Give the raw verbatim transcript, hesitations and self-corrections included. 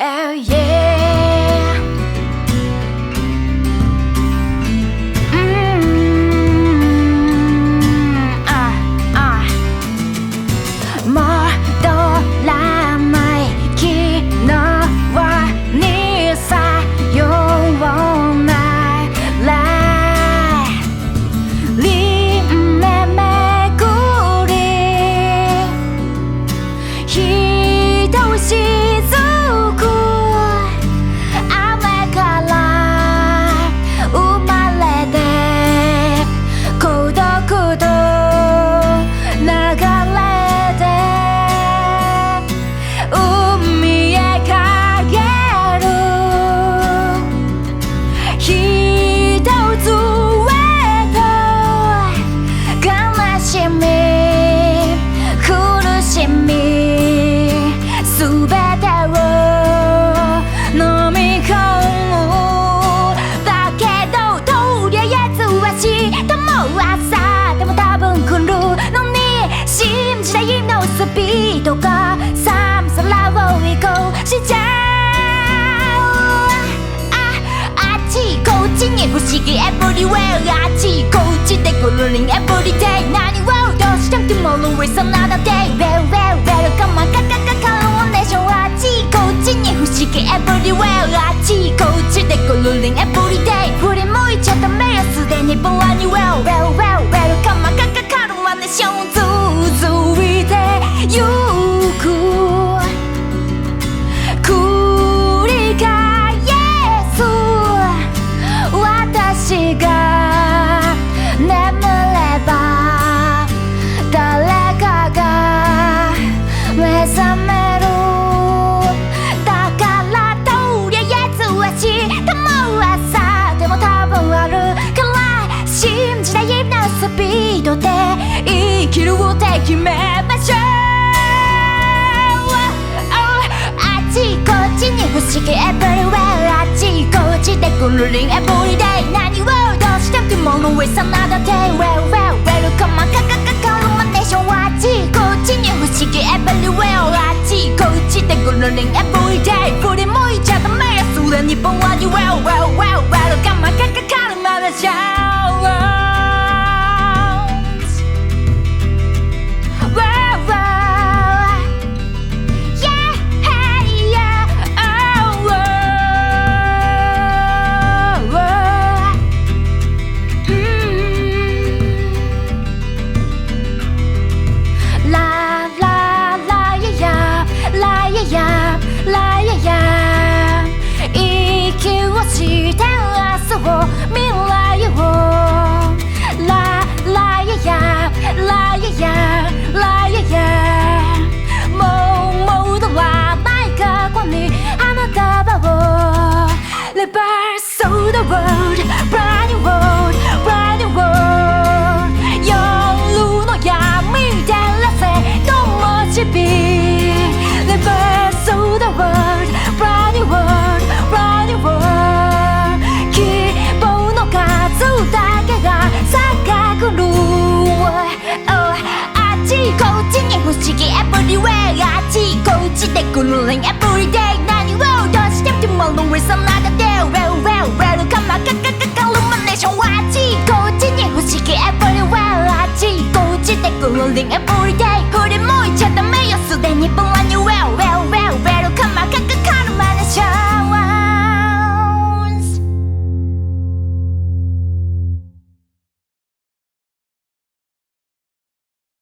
Oh yeah. Mm, ah, ah. 戻らない昨日にさようなら輪廻めぐりひとしずく雨から生まれて孤独と流れて海へかけるひとつへと悲しみ苦しみすべてを飲み込むだけどとりあえず明日も朝でも多分来るのに信じないのスピードが寒さらを移行しちゃうあっちこっちに不思議 everywhere あっちこっちでぐるりん everyday 何をどうしても tomorrow is another day well well well come on カカカカロンネーションあっちこっちに不思議 everywhere あっちこっちでぐるりん everyday 振り向いちゃダメよすでにブラニ well well well well come on カカカロンネーション続いてゆく繰り返す私が眠れば誰かが目覚めるだからとりあえず明日も朝でも多分あるから信じないなスピードで生きるって決めましょうあっちこっちに不思議 everywhere あっちこっちでぐるりん everyday 何をどうしても tomorrow is another day well well well come on カカカカロマネーションあっちこっちに不思議 everywhere あっちこっちでぐるりん everyday 振り向いちゃダメよすでにボンワニ well well well well come on カカカロマネーション未来をララヤヤラヤヤラヤヤもう戻らない過去に花束を Reverse of the world Brand new world Brand new world 夜の闇照らせともちび Reverse of the world Brand new world Brand new worldだけが咲かくる、oh、あっちこっちに不思議 everywhere あっちこっちでぐるりん everyday 何をどうしても tomorrow is another day well well well カマカカカカルマネーションあっちこっちに不思議 everywhere あっちこっちでぐるりん everyday